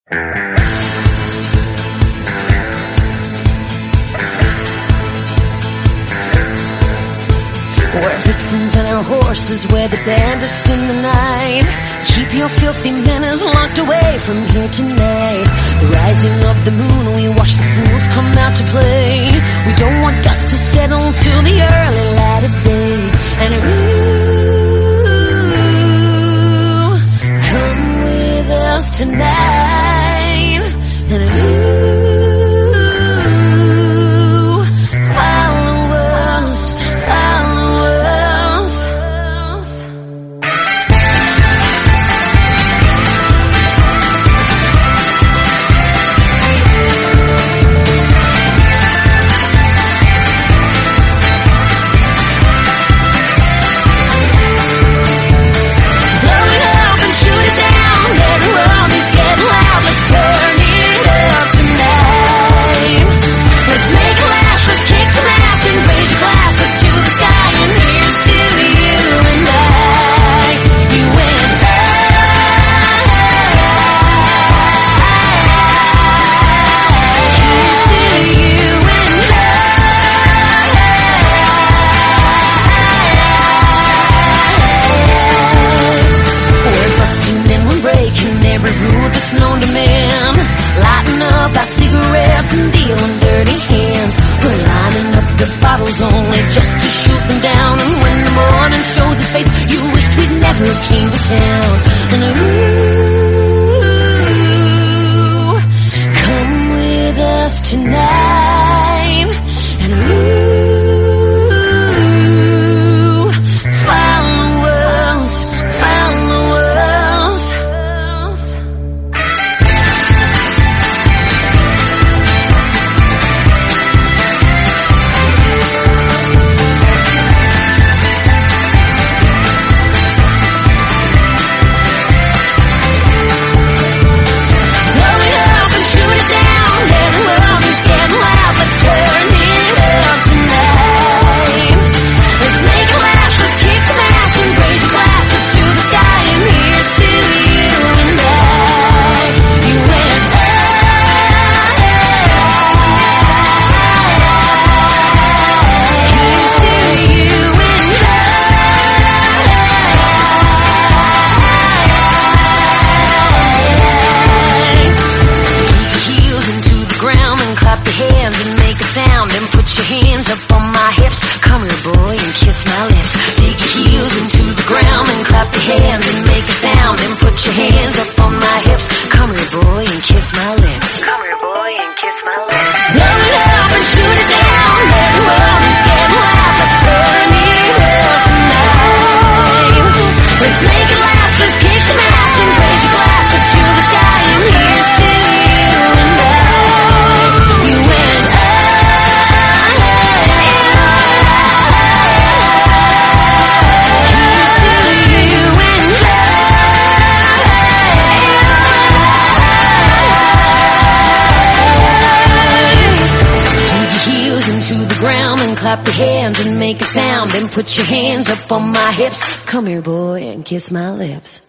We're vixens and our horses, we're the bandits in the night. Keep your filthy manners locked away from here tonight. The rising of the moon, we watch the fools come out to play. We don't want dust to settle till the early light of day. And ooh, come with us tonight. And ooh, follow us, follow us. Blow it up and shoot it down. Let the world is getting loud. Let's turn it up tonight. Let's make a last. Let's kick some ass and raise your glass up to the sky. And here's to you and I. You and I. Here's to you and I. We're busting and we're breaking every rule that's known to man. Lighting up our cigarettes and dealing dirty hands. We're lining up the bottles only just to shoot them down. And when the morning shows its face, you wished we'd never came to town. And ooh, come with us tonight. And ooh, follow us, follow us. Blow it up and shoot it down. Let the world is getting loud. Let's turn it up tonight. Let's make a last. Let's kick some ass and raise your glass up to the sky. And here's to you and I. You and I. Here's to you and I. Dig your heels into the ground and clap your hands and make a sound. And put your hands up on my hips. Come here, boy, and kiss my lips. Dig your heels into the ground and clap your hands and make a sound. And put your hands up on my hips. Come here, boy, and kiss my lips. Come here, boy, and kiss my lips. Blow it up and shoot it down. Let the world is getting loud. Let's turn it up tonight. Let's make it last. Let's kick some ass and raise your glass up to the sky. And here's to you and I. You and I. Here's to you and I. Dig your heels into the ground and clap your hands and make a sound. And put your hands up on my hips. Come here, boy, and kiss my lips.